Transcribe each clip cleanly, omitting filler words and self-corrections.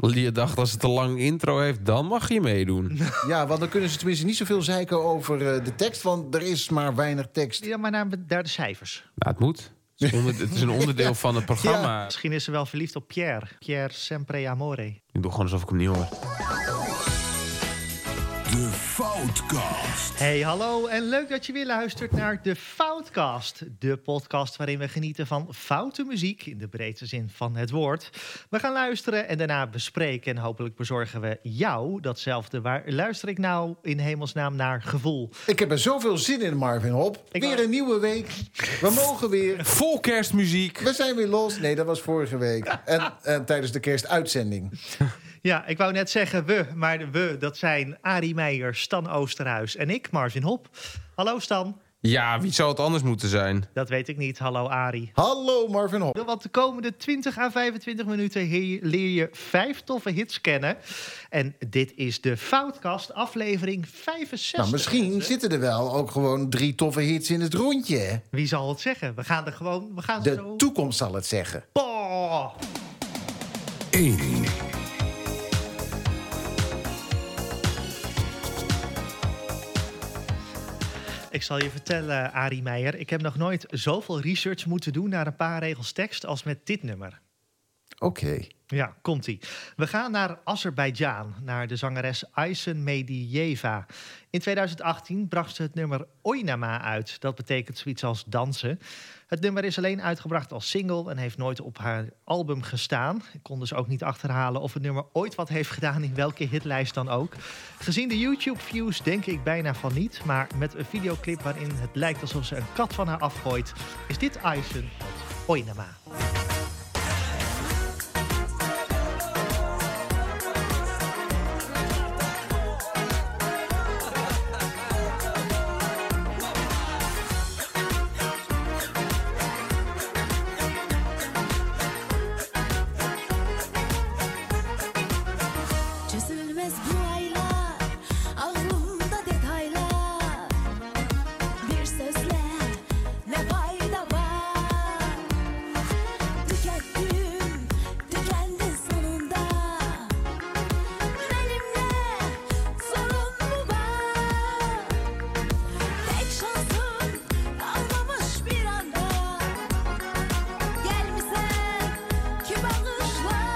Je dacht, als het een lang intro heeft, dan mag je meedoen. Ja, want dan kunnen ze tenminste niet zoveel zeiken over de tekst, want er is maar weinig tekst. Ja, maar naar de cijfers. Nou, het moet. Het is een onderdeel van het programma. Ja. Misschien is ze wel verliefd op Pierre. Pierre sempre amore. Ik doe gewoon alsof ik hem niet hoor. De Foutcast. Hey, hallo en leuk dat je weer luistert naar de Foutcast. De podcast waarin we genieten van foute muziek, in de breedste zin van het woord. We gaan luisteren en daarna bespreken en hopelijk bezorgen we jou datzelfde. Waar luister ik nou in hemelsnaam naar gevoel? Ik heb er zoveel zin in, Marvin Hop. Weer een nieuwe week. We mogen weer. Vol kerstmuziek. We zijn weer los. Nee, dat was vorige week. En tijdens de kerstuitzending. Ja, ik wou net zeggen we, maar de we, dat zijn Arie Meijer, Stan Oosterhuis en ik, Marvin Hop. Hallo Stan. Ja, wie zou het anders moeten zijn? Dat weet ik niet. Hallo Arie. Hallo Marvin Hop. Want de komende 20 à 25 minuten leer je 5 toffe hits kennen. En dit is de Foutcast, aflevering 65. Nou, misschien zitten er wel ook gewoon 3 toffe hits in het rondje. Hè? Wie zal het zeggen? We gaan De zo... toekomst zal het zeggen. Boah! 1. Ik zal je vertellen, Arie Meijer. Ik heb nog nooit zoveel research moeten doen naar een paar regels tekst als met dit nummer. Oké. Ja, komt-ie. We gaan naar Azerbeidzjan, naar de zangeres Aysen Mediyeva. In 2018 bracht ze het nummer Oynama uit. Dat betekent zoiets als dansen. Het nummer is alleen uitgebracht als single en heeft nooit op haar album gestaan. Ik kon dus ook niet achterhalen of het nummer ooit wat heeft gedaan in welke hitlijst dan ook. Gezien de YouTube-views denk ik bijna van niet. Maar met een videoclip waarin het lijkt alsof ze een kat van haar afgooit, is dit Aysen met Oynama. Çözülmez bu aylar, aklımda detaylar. Bir sözle ne fayda var? Tükettim, tükendi sonunda. Benimle sorun mu var? Tek şansım kalmamış bir anda. Gelmişsen ki bağışla.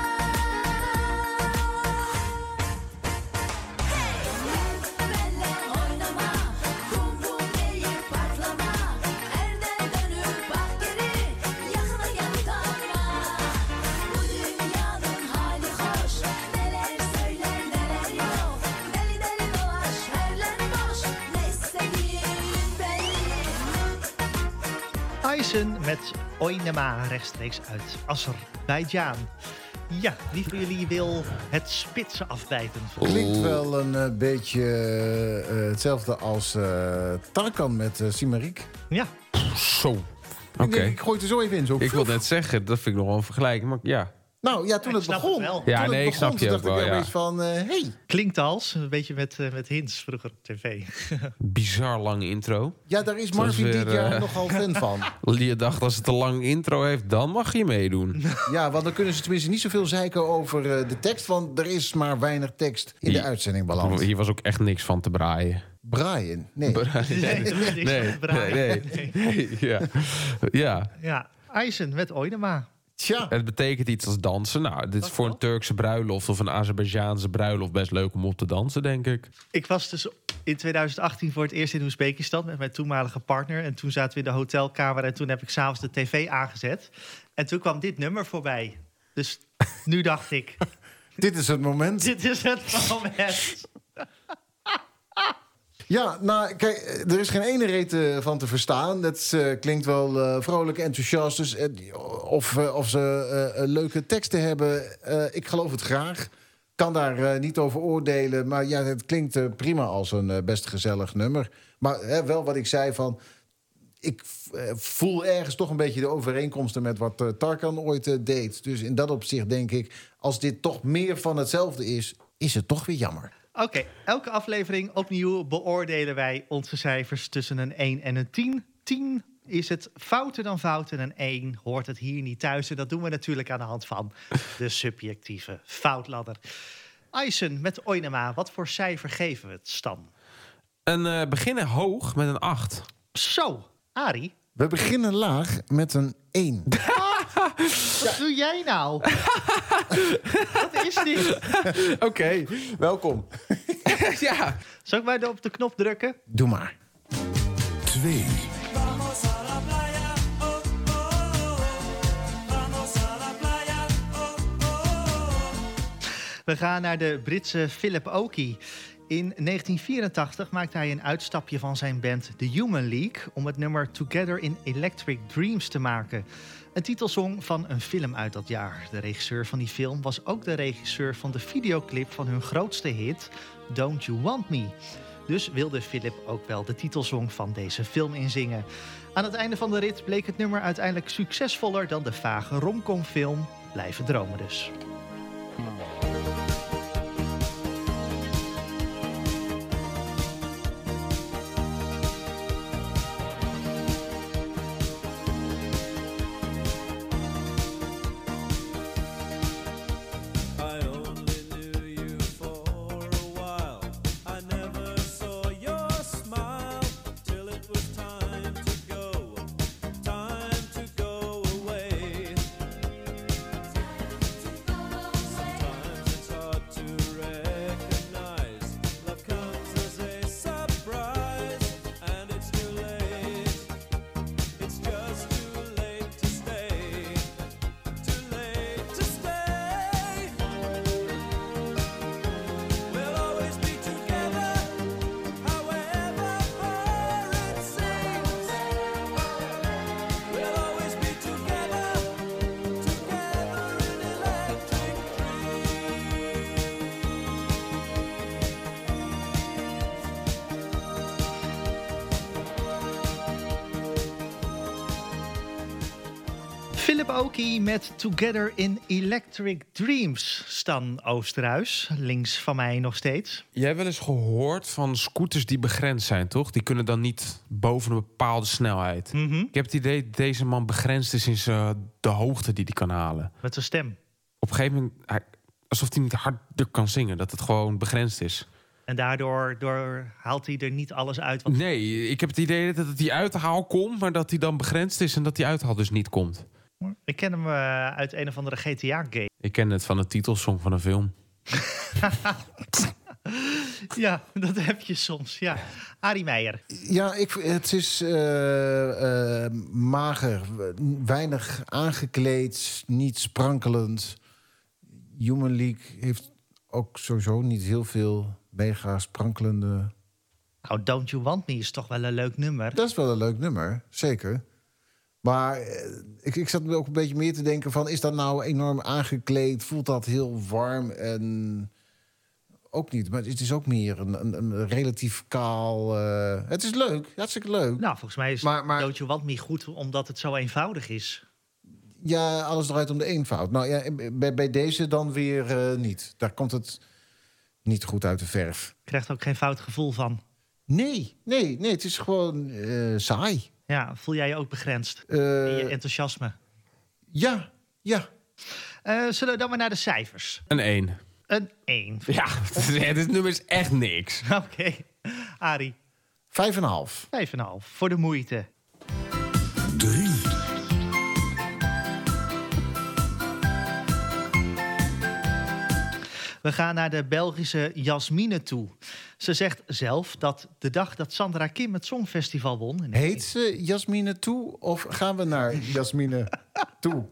Benle oynama, kum kum deyip patlama. Erden dönüp bak geri, yakına gel utanma. Bu dünyanın hali hoş, neler söyler neler yok. Deli deli dolaş, herler boş, ne istediğin belli. Aysen met Oynama rechtstreeks uit Azerbeidzjan. Ja, wie van jullie wil het spitse afbijten? Klinkt wel een beetje hetzelfde als Tarkan met Simarik. Ja, Zo. Oké. Ik gooi het er zo even in. Zo. Ik wil net zeggen, dat vind ik nog wel een vergelijking. Maar ja. Nou ja, toen Ik het snap begon. het wel. Ja, Toen nee, het ik snap begon, je toen ook dacht ik wel, ja. opeens van, hey. klinkt als een beetje met hints vroeger op tv. Bizar lange intro. Ja, daar is Het was Marvin weer, dit jaar nogal fan van. Je dacht, als het een lang intro heeft, dan mag je meedoen. Ja, want dan kunnen ze tenminste niet zoveel zeiken over de tekst, want er is maar weinig tekst in de uitzending beland. Hier was ook echt niks van te braaien. Brian, nee. Nee. Ja. Ja. Ja, Aysen met Oynama. Tja, Het betekent iets als dansen. Nou, dit is voor een Turkse bruiloft of een Azerbeidzjaanse bruiloft best leuk om op te dansen, denk ik. Ik was dus in 2018 voor het eerst in Oezbekistan met mijn toenmalige partner. En toen zaten we in de hotelkamer en toen heb ik s'avonds de tv aangezet. En toen kwam dit nummer voorbij. Dus nu dacht ik, dit is het moment. dit is het moment. Ja, nou, kijk, er is geen ene reet van te verstaan. Dat klinkt wel vrolijk, enthousiast. Dus, of ze leuke teksten hebben, ik geloof het graag. Kan daar niet over oordelen. Maar ja, het klinkt prima als een best gezellig nummer. Maar wel wat ik zei van, ik voel ergens toch een beetje de overeenkomsten met wat Tarkan ooit deed. Dus in dat opzicht denk ik, als dit toch meer van hetzelfde is het toch weer jammer. Oké, elke aflevering opnieuw beoordelen wij onze cijfers tussen een 1 en een 10. 10 Is het fouter dan fouten en 1 hoort het hier niet thuis. En dat doen we natuurlijk aan de hand van de subjectieve foutladder. Aysen met Oinema, wat voor cijfer geven we het, Stan? Beginnen hoog met een 8. Zo, Arie, We beginnen laag met een 1. wat doe jij nou? Wat is dit? Oké, welkom. Ja. Zal ik maar op de knop drukken? Doe maar. 2. We gaan naar de Britse Philip Oakey. In 1984 maakte hij een uitstapje van zijn band The Human League om het nummer Together in Electric Dreams te maken. Een titelsong van een film uit dat jaar. De regisseur van die film was ook de regisseur van de videoclip van hun grootste hit, Don't You Want Me. Dus wilde Philip ook wel de titelsong van deze film inzingen. Aan het einde van de rit bleek het nummer uiteindelijk succesvoller dan de vage romcomfilm Blijven dromen dus. I only knew you for a while. I never saw your smile till it was time to go away. Sometimes it's hard to recognize love comes as a surprise, and it's too late. It's just too late to stay. Too late to stay. We'll always be together, however far it seems. We'll always be together, together in electric Philip Oakey met Together in Electric Dreams. Stan Oosterhuis, links van mij nog steeds. Jij hebt wel eens gehoord van scooters die begrensd zijn, toch? Die kunnen dan niet boven een bepaalde snelheid. Ik heb het idee dat deze man begrensd is in de hoogte die hij kan halen. Met zijn stem. Op een gegeven moment, alsof hij niet harder kan zingen. Dat het gewoon begrensd is. En daardoor haalt hij er niet alles uit. Wat... Nee, ik heb het idee dat die uithaal komt, maar dat hij dan begrensd is en dat die uithaal dus niet komt. Ik ken hem uit een of andere GTA-game. Ik ken het van de titelsong van een film. Ja, dat heb je soms. Ja. Arie Meijer. Ja, het is mager, weinig aangekleed, niet sprankelend. Human League heeft ook sowieso niet heel veel mega sprankelende... Nou, Don't You Want Me is toch wel een leuk nummer. Dat is wel een leuk nummer, zeker. Maar ik zat ook een beetje meer te denken van... is dat nou enorm aangekleed? Voelt dat heel warm? En ook niet, maar het is ook meer een relatief kaal... het is leuk, hartstikke leuk. Nou, volgens mij is Maar- Don't You Want Me goed omdat het zo eenvoudig is. Ja, alles draait om de eenvoud. Nou ja, bij deze dan weer niet. Daar komt het niet goed uit de verf. Je krijgt er ook geen fout gevoel van. Nee, het is gewoon saai. Ja, voel jij je ook begrensd in je enthousiasme? Ja. Zullen we dan maar naar de cijfers? Een 1. Een 1. Ja, dit nummer is echt niks. Oké. Arie, 5,5. 5,5 voor de moeite. 3. We gaan naar de Belgische Jasmine toe. Ze zegt zelf dat de dag dat Sandra Kim het Songfestival won... Heet ze Jasmine toe of gaan we naar Jasmine toe?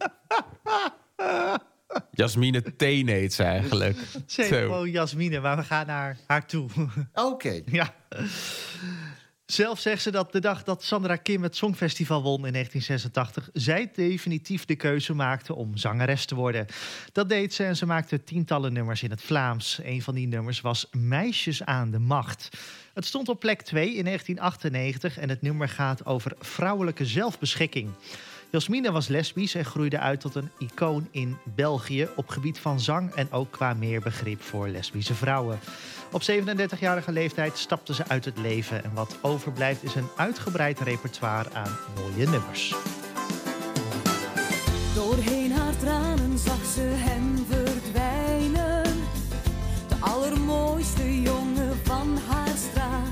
Jasmine Teen heet ze eigenlijk. Ze heet Zo. gewoon Jasmine, maar we gaan naar haar toe. Oké. Ja. Zelf zegt ze dat de dag dat Sandra Kim het Songfestival won in 1986... zij definitief de keuze maakte om zangeres te worden. Dat deed ze en ze maakte tientallen nummers in het Vlaams. Een van die nummers was Meisjes aan de Macht. Het stond op plek 2 in 1998 en het nummer gaat over vrouwelijke zelfbeschikking. Jasmine was lesbisch en groeide uit tot een icoon in België op gebied van zang en ook qua meer begrip voor lesbische vrouwen. Op 37-jarige leeftijd stapte ze uit het leven en wat overblijft is een uitgebreid repertoire aan mooie nummers. Doorheen haar tranen zag ze hem verdwijnen. De allermooiste jongen van haar straat.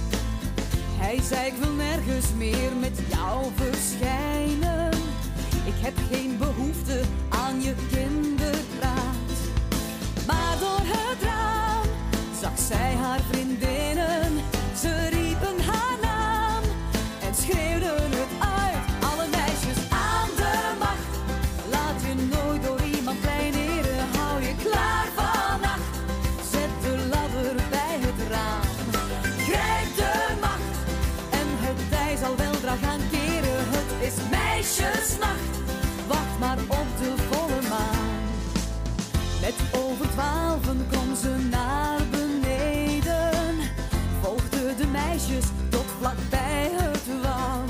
Hij zei ik wil nergens meer met jou verschijnen. Ik heb geen behoefte aan je kinderpraat. Maar door het raam zag zij haar vriendinnen. Ze riepen haar naam en schreeuwden het uit. Alle meisjes aan de macht. Laat je nooit door iemand kleineren. Hou je klaar vannacht. Zet de ladder bij het raam. Grijp de macht en het tij zal weldra gaan keren. Het is meisjesnacht. Wacht maar op de volle maan. Net over 12 kwam ze naar beneden. Volgden de meisjes tot vlakbij het woud.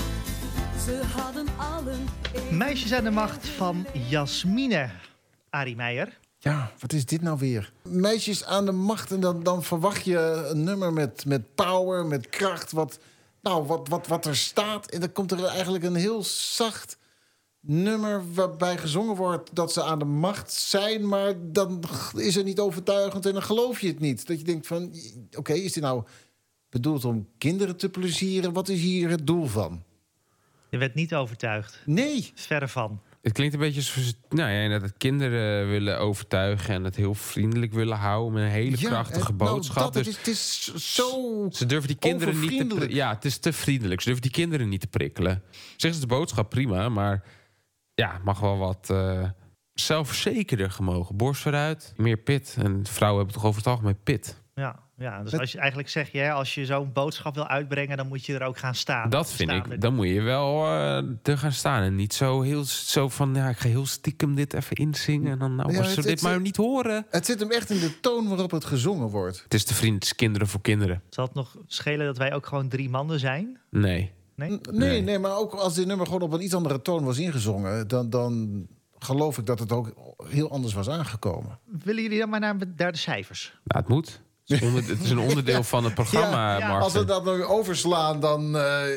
Ze hadden allen even... Meisjes aan de macht van Jasmine. Arie Meijer. Ja, wat is dit nou weer? Meisjes aan de macht en dan verwacht je een nummer met power, met kracht. Wat er staat. En dan komt er eigenlijk een heel zacht nummer waarbij gezongen wordt dat ze aan de macht zijn, maar dan is het niet overtuigend en dan geloof je het niet. Dat je denkt van, oké, is dit nou bedoeld om kinderen te plezieren? Wat is hier het doel van? Je werd niet overtuigd. Nee. Verre van. Het klinkt een beetje zoals dat kinderen willen overtuigen en het heel vriendelijk willen houden met een hele krachtige boodschap. Het is zo. Ze durven die kinderen niet te ja, het is te vriendelijk. Ze durven die kinderen niet te prikkelen. Zeggen ze de boodschap prima, maar ja, mag wel wat zelfverzekerder gemogen. Borst vooruit, meer pit. En vrouwen hebben toch over het algemeen pit. Ja, dus als je eigenlijk zeg je, als je zo'n boodschap wil uitbrengen, dan moet je er ook gaan staan. Dat vind ik. Dan moet je wel er gaan staan. En niet zo van, ja, ik ga heel stiekem dit even inzingen. En dan, als ze dit maar niet horen. Het zit hem echt in de toon waarop het gezongen wordt. Het is de vriend, het is kinderen voor kinderen. Zal het nog schelen dat wij ook gewoon 3 mannen zijn? Nee. Nee, maar ook als dit nummer gewoon op een iets andere toon was ingezongen, dan geloof ik dat het ook heel anders was aangekomen. Willen jullie dan maar naar de cijfers? Nou, het moet. Het is een onderdeel van het programma, Martin. Als we dat nu overslaan, dan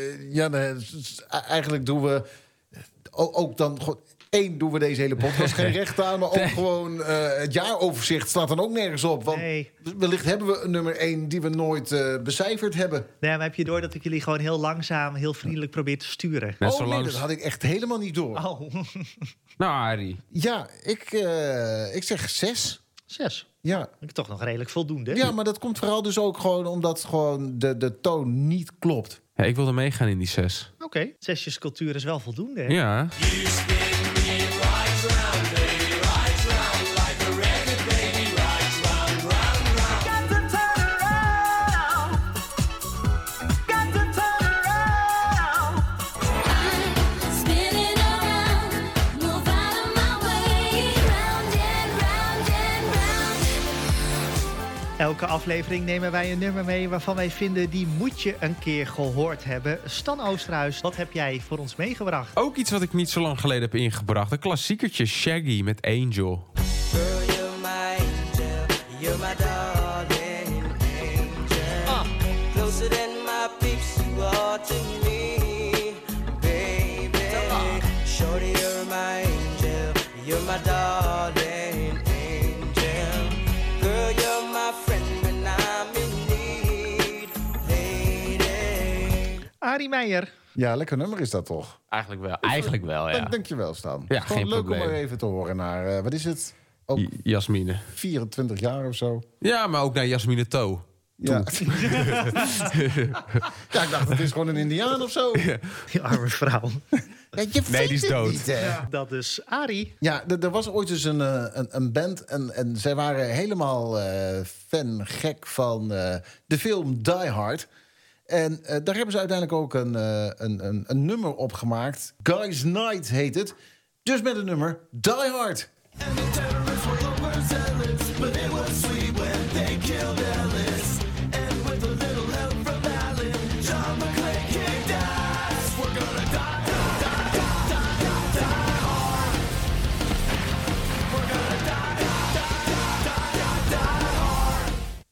eigenlijk doen we ook dan gewoon 1 doen we deze hele podcast geen recht aan, maar ook gewoon het jaaroverzicht staat dan ook nergens op. Want wellicht hebben we een nummer 1 die we nooit becijferd hebben. Nee, maar heb je door dat ik jullie gewoon heel langzaam, heel vriendelijk probeer te sturen? Nee, dat had ik echt helemaal niet door. Oh. Nou, Arie. Ja, ik zeg 6. 6? Ja. Ik toch nog redelijk voldoende. Ja, maar dat komt vooral dus ook gewoon omdat gewoon de toon niet klopt. Ja, ik wilde meegaan in die 6. Oké. 6 cultuur is wel voldoende, hè? Ja. Elke aflevering nemen wij een nummer mee waarvan wij vinden die moet je een keer gehoord hebben. Stan Oosterhuis, wat heb jij voor ons meegebracht? Ook iets wat ik niet zo lang geleden heb ingebracht. Een klassiekertje, Shaggy met Angel. Girl, you're my angel, you're my darling angel. Closer than my peeps, you are to me, baby. Shorty, you're my angel, you're my darling angel. Girl, you're my friend when I'm in need, lady. Arie Meijer. Ja, lekker nummer is dat toch? Eigenlijk wel, ja. Dankjewel, Stan. Ja, Gewoon geen leuk probleem. om er even te horen naar, wat is het? Ook Jasmine. 24 jaar of zo. Ja, maar ook naar Jasmine To. Ja. Ja, ik dacht, het is gewoon een Indiaan of zo. Ja. Die arme vrouw. Ja, je Nee, die is weet het dood. niet, hè. Dat is Arie. Ja, er was ooit dus een band en zij waren helemaal fan-gek van de film Die Hard. En daar hebben ze uiteindelijk ook een nummer op gemaakt. Guys Night heet het. Dus met het nummer Die Hard.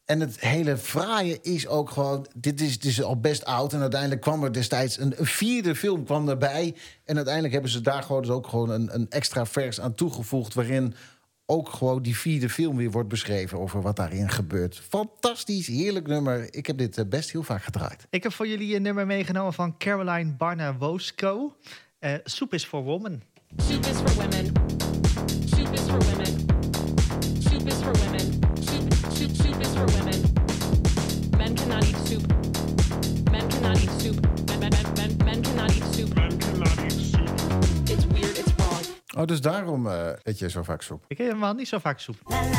En het hele fraaie is ook gewoon... Dit is al best oud. En uiteindelijk kwam er destijds een vierde film kwam erbij. En uiteindelijk hebben ze daar gewoon, dus ook gewoon een extra vers aan toegevoegd... waarin ook gewoon die vierde film weer wordt beschreven... over wat daarin gebeurt. Fantastisch, heerlijk nummer. Ik heb dit best heel vaak gedraaid. Ik heb voor jullie een nummer meegenomen van Caroline Barna-Wosko. Soup is for Women. Soup is for women. Soup is for women. Soup is for women. Soup is for women. Men cannot eat soup. Men cannot eat soup. Men cannot eat soup. Men cannot eat soup. It's weird, it's wrong. Oh, dus daarom eet je zo vaak soep. Ik eet helemaal niet zo vaak soep.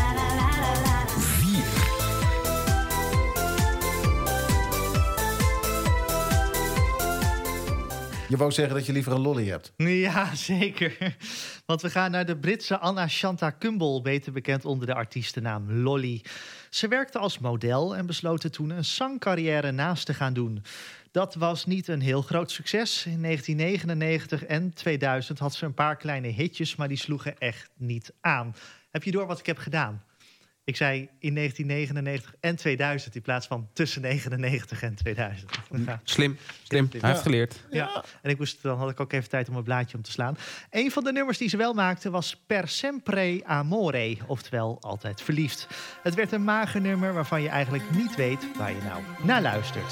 4. Je wou zeggen dat je liever een lolly hebt. Ja, zeker. Want we gaan naar de Britse Anna Shanta Kumble, beter bekend onder de artiestennaam Lolly. Ze werkte als model en besloot er toen een zangcarrière naast te gaan doen. Dat was niet een heel groot succes. In 1999 en 2000 had ze een paar kleine hitjes, maar die sloegen echt niet aan. Heb je door wat ik heb gedaan? Ik zei in 1999 en 2000 in plaats van tussen 99 en 2000. Ja. Slim. Hij heeft geleerd. Ja, en dan had ik ook even tijd om een blaadje om te slaan. Een van de nummers die ze wel maakte was Per Sempre Amore, oftewel Altijd Verliefd. Het werd een mager nummer waarvan je eigenlijk niet weet waar je nou naar luistert.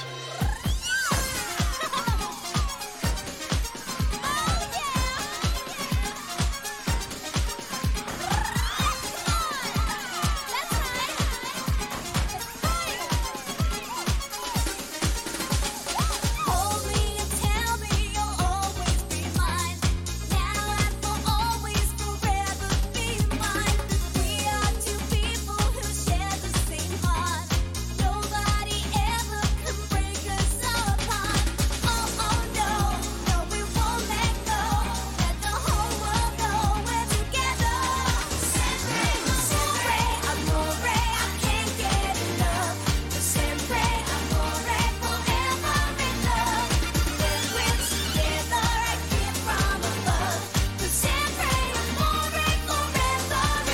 Hold me and tell me you'll always be mine. Now and for always, forever be mine. We are two people who share the same heart. Nobody ever can break us apart. Oh, oh no, no, we won't let go. Let the whole world know we're together. Sempre amore, I can't get enough. Sempre amore, forever in love. When we're together, I give from above. Sempre amore, forever in love.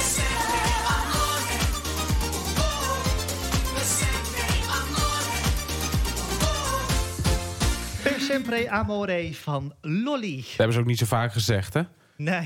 Per Sempre Amore van Lolly. Dat hebben ze ook niet zo vaak gezegd, hè? Nee.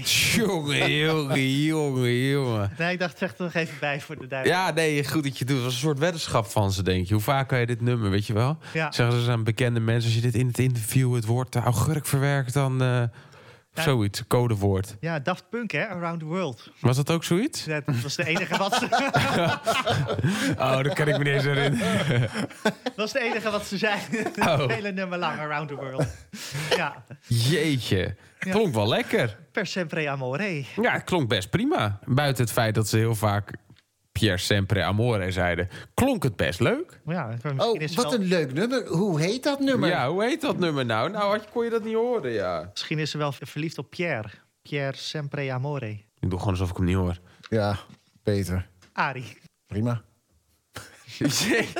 Jongen. Nee, ik dacht, zeg er nog even bij voor de duidelijkheid. Ja, nee, goed dat je het doet. Het was een soort weddenschap van ze, denk je. Hoe vaak kan je dit nummer, weet je wel? Ja. Zeggen ze aan bekende mensen, als je dit in het interview het woord augurk verwerkt, dan zoiets, codewoord. Ja, Daft Punk, hè? Around the World. Was dat ook zoiets? Ja, dat was de enige wat ze... Oh, dat kan ik me niet eens herinneren. Dat was de enige wat ze zei. Oh. Het hele nummer lang, Around the World. Ja, Jeetje. Klonk wel lekker. Per Sempre Amore. Ja, het klonk best prima. Buiten het feit dat ze heel vaak Pier Sempre Amore zeiden, klonk het best leuk. Ja, misschien Oh, is wat wel, een leuk nummer. Hoe heet dat nummer? Ja, hoe heet dat nummer nou? Nou, kon je dat niet horen, ja. misschien is ze wel verliefd op Pierre. Pierre Sempre Amore. Ik doe gewoon alsof ik hem niet hoor. Ja, Peter. Arie. Prima. Ja,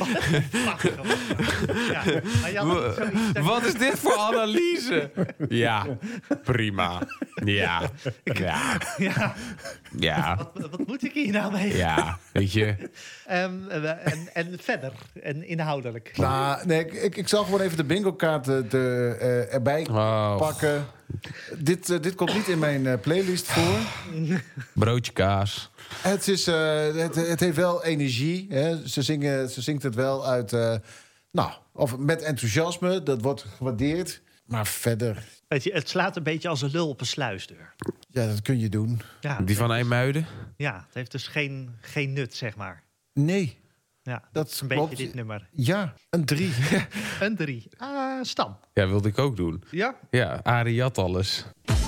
maar je had zoiets dat- Wat is dit voor analyse? Ja, prima. Ja. Ja, Ja. wat moet ik hier nou mee? Ja, weet je. En verder, en inhoudelijk. Nou, nee, ik zal gewoon even de bingo-kaarten erbij Oh. pakken. Dit komt niet in mijn playlist voor. Broodje kaas. Het heeft wel energie. Hè. Ze zingt het wel uit... of met enthousiasme. Dat wordt gewaardeerd. Maar verder... Weet je, het slaat een beetje als een lul op een sluisdeur. Ja, dat kun je doen. Ja, Die van IJmuiden. ja, het heeft dus geen nut, zeg maar. Nee, Ja, dat is een klopt. beetje dit nummer. Ja, een 3. Een 3. Stam. Ja, wilde ik ook doen. Ja? Ja, Arie had alles.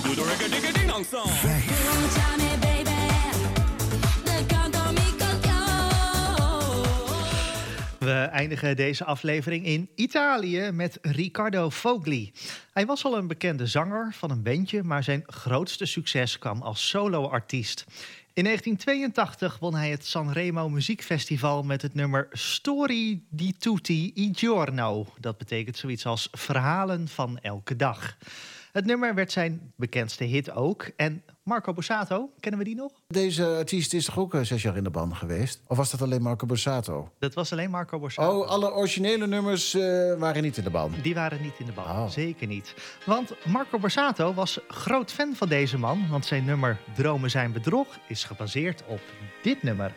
Escúchame, baby. Te canto mi canción. We eindigen deze aflevering in Italië met Riccardo Fogli. Hij was al een bekende zanger van een bandje, maar zijn grootste succes kwam als solo-artiest. In 1982 won hij het Sanremo Muziekfestival met het nummer Storie di tutti i giorno. Dat betekent zoiets als verhalen van elke dag. Het nummer werd zijn bekendste hit ook en Marco Borsato, kennen we die nog? Deze artiest is toch ook 6 jaar in de band geweest? Of was dat alleen Marco Borsato? Dat was alleen Marco Borsato. Oh, alle originele nummers waren niet in de band. Die waren niet in de band, Oh. zeker niet. Want Marco Borsato was groot fan van deze man... want zijn nummer Dromen zijn bedrog is gebaseerd op dit nummer.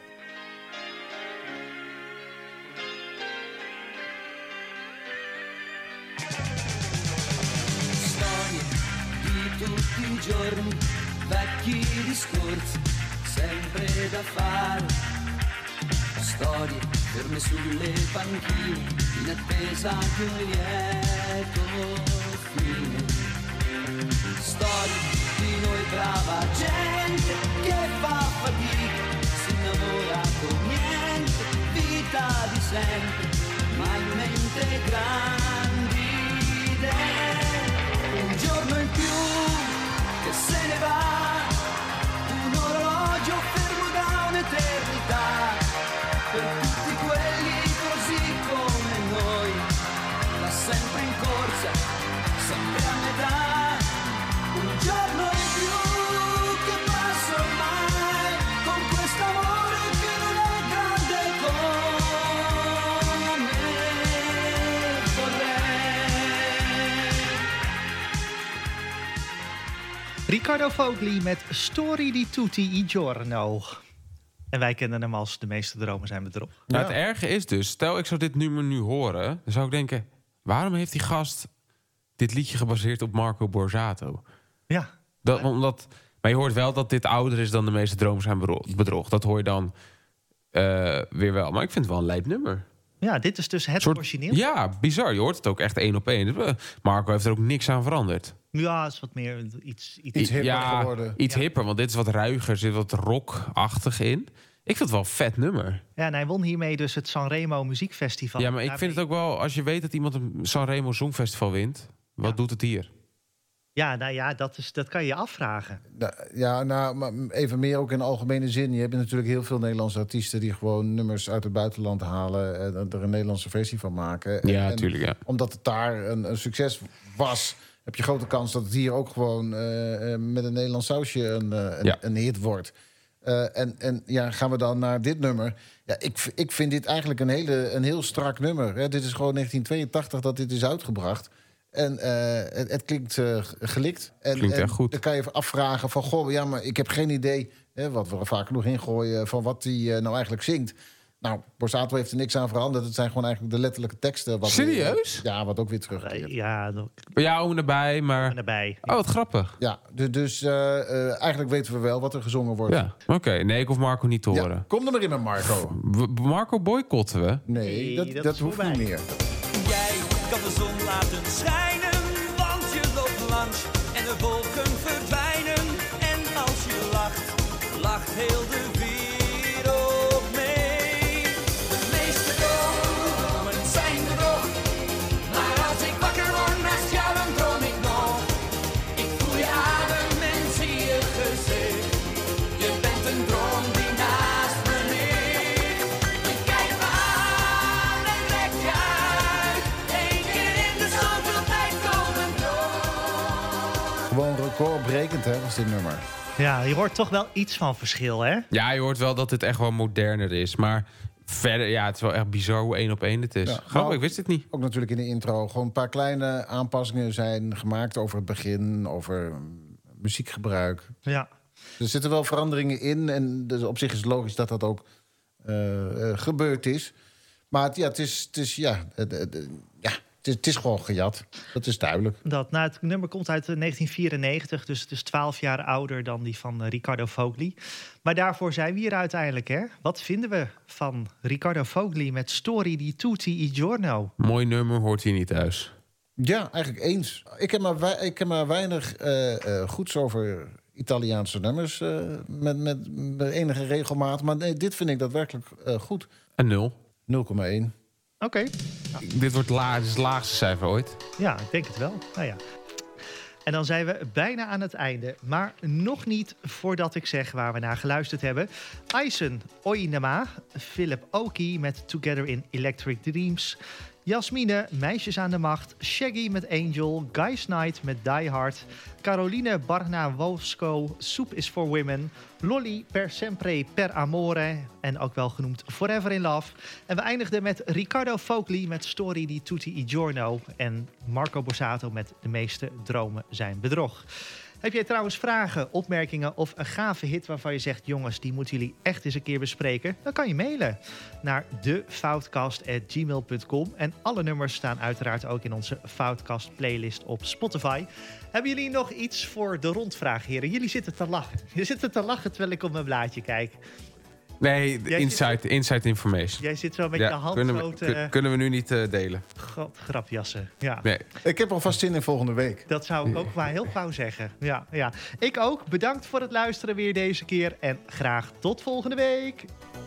Storie di tutti i giorni, vecchi discorsi, sempre da fare. Storie ferme sulle panchine, in attesa di un lieto fine. Storie di noi brava gente che fa fatica, si innamora con niente, vita di sempre, ma in mente grandi idee. Un giorno in più che se ne va, un orologio fermo da un'eternità, per tutti quelli così come noi, va sempre in corsa, sempre a metà. Un giorno in più che passa ormai, con quest'amore che non è grande come vorrei. Riccardo Fogli met Storie di tutti i giorno. En wij kennen hem als De meeste dromen zijn bedrog. Nou, Ja. het erge is dus, stel ik zou dit nummer nu horen... dan zou ik denken, waarom heeft die gast dit liedje gebaseerd op Marco Borsato? Ja, Maar je hoort wel dat dit ouder is dan De meeste dromen zijn bedrog. Dat hoor je dan weer wel. Maar ik vind het wel een lijp nummer. ja, dit is dus het origineel. Ja, bizar. Je hoort het ook echt 1 op 1. Marco heeft er ook niks aan veranderd. Ja, het is wat meer iets Iets hipper geworden. Iets Ja. hipper, want dit is wat ruiger. Er zit wat rockachtig in. Ik vind het wel een vet nummer. Ja, en hij won hiermee dus het Sanremo Muziekfestival. Ja, maar ik vind het ook wel... als je weet dat iemand een Sanremo Songfestival wint... wat Ja. doet het hier? Ja, nou ja, dat kan je je afvragen. Ja, nou, maar even meer ook in de algemene zin. Je hebt natuurlijk heel veel Nederlandse artiesten... die gewoon nummers uit het buitenland halen... en er een Nederlandse versie van maken. Ja, En natuurlijk, ja. omdat het daar een succes was... heb je grote kans dat het hier ook gewoon met een Nederlands sausje een hit wordt. En gaan we dan naar dit nummer. Ja, ik vind dit eigenlijk een heel strak nummer. Hè. Dit is gewoon 1982 dat dit is uitgebracht. En het klinkt gelikt. Klinkt echt goed. Dan kan je even afvragen van... goh, ja, maar ik heb geen idee... Hè, wat we er vaak genoeg ingooien... van wat hij nou eigenlijk zingt. Nou, Borsato heeft er niks aan veranderd. Het zijn gewoon eigenlijk de letterlijke teksten. Wat Serieus? Ja, wat ook weer terugkeert. Ja, Ja, om erbij, maar... erbij. Oh, wat grappig. Ja, dus eigenlijk weten we wel wat er gezongen wordt. Ja, oké. Nee, ik hoef Marco niet te Ja, horen. kom er maar in met Marco. Marco boycotten we? Nee, Nee, dat dat is hoeft voorbij. niet meer. Jij kan de zon laten schijnen, want je loopt langs en de wolken verdwijnen. En als je lacht, lacht heel de wereld mee. De meeste dromen zijn bedrog, maar als ik wakker word naast jou, dan droom ik nog. Ik voel je adem en zie je gezicht. Je bent een droom die naast me ligt. Je kijkt me aan en trekt je uit. Eén keer in de zoveel tijd komen droom. Gewoon recordbrekend, hè, was dit nummer. Ja, je hoort toch wel iets van verschil, hè? Ja, je hoort wel dat dit echt wel moderner is. Maar verder, ja, het is wel echt bizar hoe 1 op 1 dit is. Ja, Grappig, nou, ik wist het niet. Ook natuurlijk in de intro. Gewoon een paar kleine aanpassingen zijn gemaakt over het begin. Over muziekgebruik. Ja. Er zitten wel veranderingen in. En dus op zich is het logisch dat dat ook gebeurd is. Maar het is gewoon gejat. Dat is duidelijk. Het nummer komt uit 1994, dus het is 12 jaar ouder dan die van Riccardo Fogli. Maar daarvoor zijn we hier uiteindelijk, hè? Wat vinden we van Riccardo Fogli met Storie di tutti i giorno? Mooi nummer, hoort hier niet thuis. Ja, eigenlijk eens. Ik heb maar weinig goeds over Italiaanse nummers met enige regelmaat. Maar nee, dit vind ik daadwerkelijk goed. Een 0. 0,1. Oké. Dit wordt dit is het laagste cijfer ooit. Ja, ik denk het wel. Nou ja. En dan zijn we bijna aan het einde. Maar nog niet voordat ik zeg waar we naar geluisterd hebben. Aysen Oynema, Philip Oki met Together in Electric Dreams. Jasmine, Meisjes aan de Macht. Shaggy met Angel. Guys Night met Die Hard. Caroline Barna-Wolfsko, Soep is for Women. Lolly, Per Sempre, Per Amore. En ook wel genoemd Forever in Love. En we eindigden met Riccardo Folkly met Story di Tutti i Giorno. En Marco Borsato met De meeste dromen zijn bedrog. Heb jij trouwens vragen, opmerkingen of een gave hit waarvan je zegt... jongens, die moeten jullie echt eens een keer bespreken? Dan kan je mailen naar defoutcast@gmail.com. En alle nummers staan uiteraard ook in onze Foutcast playlist op Spotify. Hebben jullie nog iets voor de rondvraag, heren? Jullie zitten te lachen. Je zit te lachen terwijl ik op mijn blaadje kijk. Nee, inside information. Jij zit zo met je hand kunnen we nu niet delen. God, grapjassen. Ja. Nee. Ik heb alvast zin in volgende week. Dat zou ik ook maar heel gauw zeggen. Ja. Ik ook. Bedankt voor het luisteren weer deze keer. En graag tot volgende week.